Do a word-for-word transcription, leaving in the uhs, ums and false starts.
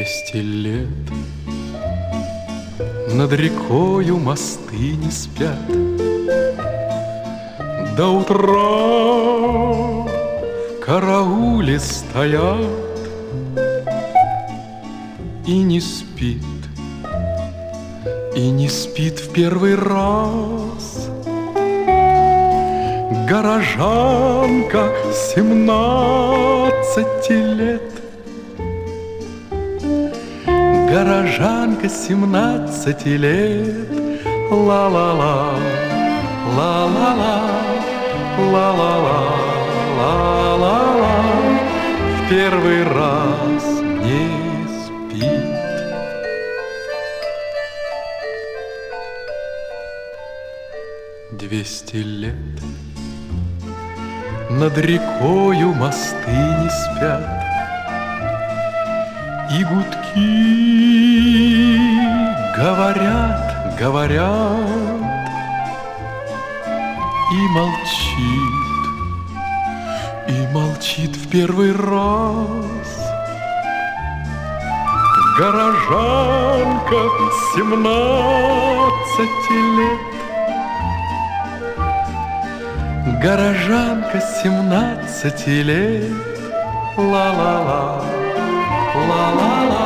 Двести лет над рекою мосты не спят. До утра карауле стоят, и не спит, и не спит в первый раз горожанка семнадцати лет. Горожанка семнадцати лет. Ла-ла-ла, ла-ла-ла, ла-ла-ла, ла-ла-ла, в первый раз не спит. Двести лет над рекою мосты не спят, и гудки говорят, говорят, и молчит, и молчит в первый раз горожанка семнадцати лет. Горожанка семнадцати лет. Ла-ла-ла, ла-ла-ла.